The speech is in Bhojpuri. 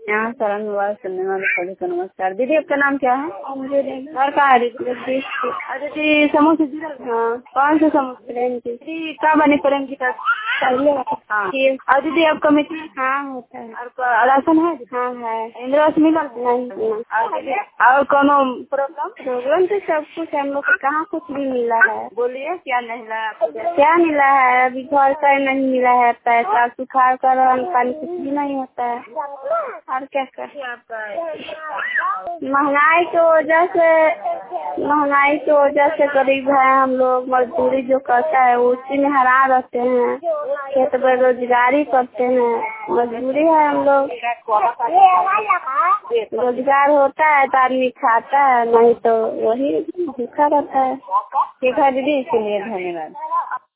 यहाँ सरल मोबाइल सुनने वाले सभी को नमस्कार। दीदी आपका नाम क्या है? घर कहाँ है दीदी? दीदी समूह से जुड़े? हाँ। कौन से समूह? दीदी कहाँ बने प्रेम की तरफ? हाँ। और दीदी आपका मित्र? हाँ होता है। और राशन है? हाँ है। इंदिरा आवास मिला? नहीं। और कोनो प्रोग्राम तो सब कुछ हम लोग को कहाँ कुछ भी मिला है। बोलिए क्या नहीं मिला? क्या मिला है? अभी घर का नहीं मिला है, पैसा सुखाड़ कर पानी कुछ भी नहीं होता है। और क्या कर महंगाई की वजह से गरीब है हम लोग। मजदूरी जो करता है उसी में हैरान रहते हैं। खेत बेरोजगारी करते हैं, मजबूरी है हम लोग। रोजगार होता है तो आदमी खाता है, नहीं तो वही भूखा रहता है। ठीक है दीदी, इसके लिए धन्यवाद।